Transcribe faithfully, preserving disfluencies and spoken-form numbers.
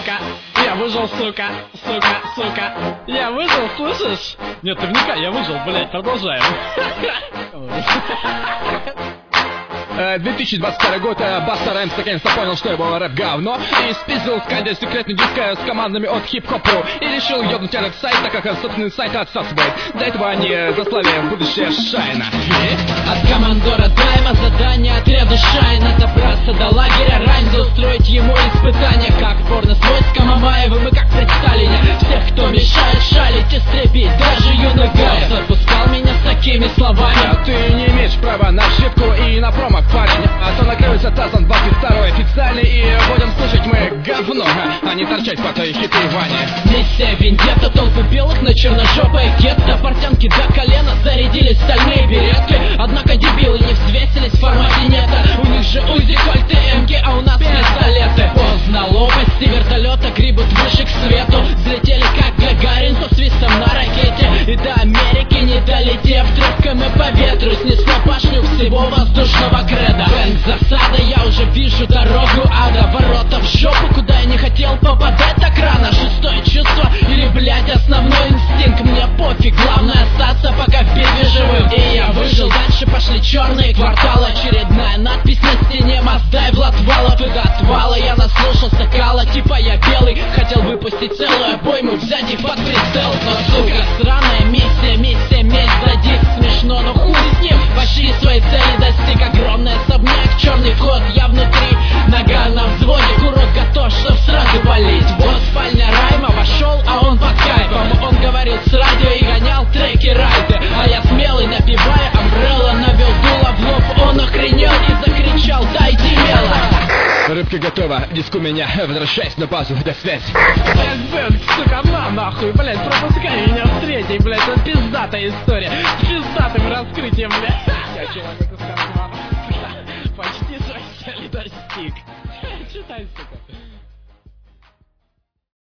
сука, я выжил, сука, сука, сука, я выжил, слышишь? Нет, наверняка я выжил, блять, продолжаем. две тысячи двадцать второй год, Баста Раймс наконец-то понял, что его рэп говно, и спиздил в Канде секретный диск с командами от Hip Hop Pro, и решил ёбнуть этот сайт, так как собственный сайт отсасывает. До этого они заслали в будущее Шайна. От командора Дайма задание отряду Шайна добраться до лагеря Раймза, устроить ему испытания, как порно с войском Мамаева. Мы как при Сталине всех, кто мешает шалить, истребить даже юных гаев. Отпускал меня с такими словами: а ты не имеешь права на ошибку и на промах, парень, а то накроется тазом двадцать второй официальный, и будем слушать мы говно, а не торчать по твоей хитрой Ване. Миссия Вендетта, толпы белых на черножопое гетто, портянки до колена, зарядили стальные беретки. Однако дебилы не взвесились в формате нета, у них же УЗИ, кольты, эмки, а у нас пистолеты. Поздно, лопасти вертолета грибут выше к свету, взлетели как Гагарин со свистом на ракете, и до Америки не долетев, тряпками по ветру снесло башню всего воздушного креда. Бэнк, засада, я уже вижу дорогу ада, ворота в жопу, куда я не хотел попадать так рано. Шестое чувство или, блять, основной инстинкт, мне пофиг, главное остаться пока в беге живым. И я выжил, дальше пошли черные кварталы, очередная надпись на стене: Маздай, Влад Валов. И до отвала я наслушался кала, типа я белый, хотел выпустить целую обойму, взять их под прицел. Но, сука, сраная миссия, миссия, месть за диск. Смешно, но хуй с ним, почти своей цели достиг. Огромный особняк, черный кот, я внутри, нога на взводе, курок готов, чтоб сразу болеть. Вот спальня Райма, вошел, а он под кайфом. Он говорил с радио и гонял треки райды, а я смелый, напивая Амбрелла, навел дуло в лоб, он охренел и закричал: дайте мела. Рыбка готова, диск у меня, возвращайся на базу, до связи. Блять, Бэнк, сука, на нахуй, блять, пропускай меня в третий, блять, это пиздатая история, с пиздатым раскрытием, блять. Я человек из Казмана, почти своей цели достиг. Читай, сука.